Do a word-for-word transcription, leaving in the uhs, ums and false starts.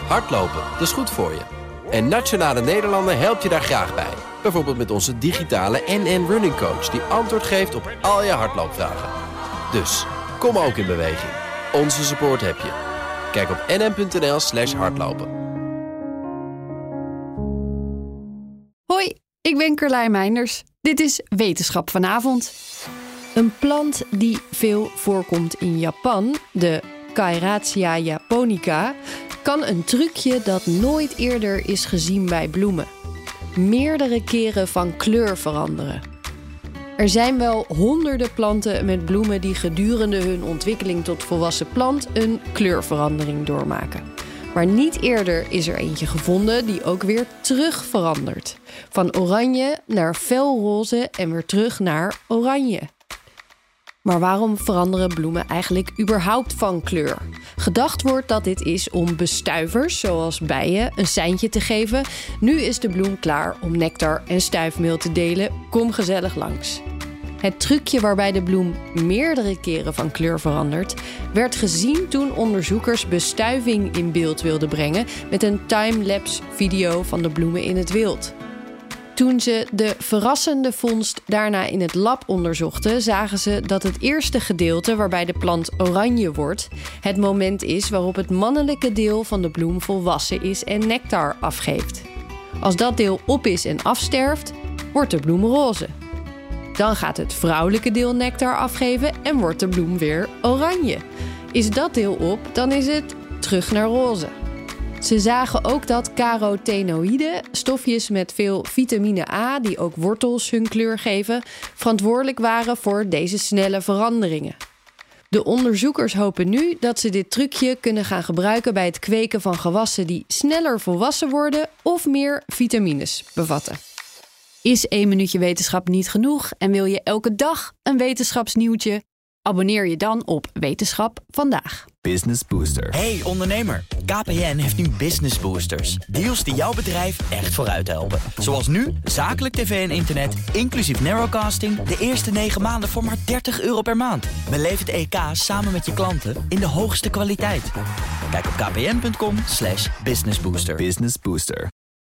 Hardlopen, dat is goed voor je. En Nationale Nederlanden helpt je daar graag bij. Bijvoorbeeld met onze digitale N N Running Coach... die antwoord geeft op al je hardloopvragen. Dus, kom ook in beweging. Onze support heb je. Kijk op nn.nl slash hardlopen. Hoi, ik ben Carlijn Meinders. Dit is Wetenschap vanavond. Een plant die veel voorkomt in Japan, de Caerratia japonica... kan een trucje dat nooit eerder is gezien bij bloemen. Meerdere keren van kleur veranderen. Er zijn wel honderden planten met bloemen die gedurende hun ontwikkeling tot volwassen plant een kleurverandering doormaken. Maar niet eerder is er eentje gevonden die ook weer terug verandert. Van oranje naar felroze en weer terug naar oranje. Maar waarom veranderen bloemen eigenlijk überhaupt van kleur? Gedacht wordt dat dit is om bestuivers, zoals bijen, een seintje te geven. Nu is de bloem klaar om nectar en stuifmeel te delen. Kom gezellig langs. Het trucje waarbij de bloem meerdere keren van kleur verandert... werd gezien toen onderzoekers bestuiving in beeld wilden brengen... met een timelapse video van de bloemen in het wild. Toen ze de verrassende vondst daarna in het lab onderzochten... zagen ze dat het eerste gedeelte waarbij de plant oranje wordt... het moment is waarop het mannelijke deel van de bloem volwassen is en nectar afgeeft. Als dat deel op is en afsterft, wordt de bloem roze. Dan gaat het vrouwelijke deel nectar afgeven en wordt de bloem weer oranje. Is dat deel op, dan is het terug naar roze. Ze zagen ook dat carotenoïden, stofjes met veel vitamine A... die ook wortels hun kleur geven, verantwoordelijk waren voor deze snelle veranderingen. De onderzoekers hopen nu dat ze dit trucje kunnen gaan gebruiken... bij het kweken van gewassen die sneller volwassen worden... of meer vitamines bevatten. Is één minuutje wetenschap niet genoeg en wil je elke dag een wetenschapsnieuwtje? Abonneer je dan op Wetenschap Vandaag. Business Booster. Hey ondernemer, K P N heeft nu Business Boosters. Deals die jouw bedrijf echt vooruit helpen. Zoals nu, zakelijk tv en internet, inclusief narrowcasting... de eerste negen maanden voor maar dertig euro per maand. Beleef het E K samen met je klanten in de hoogste kwaliteit. Kijk op kpn punt com slash businessbooster. Business Booster.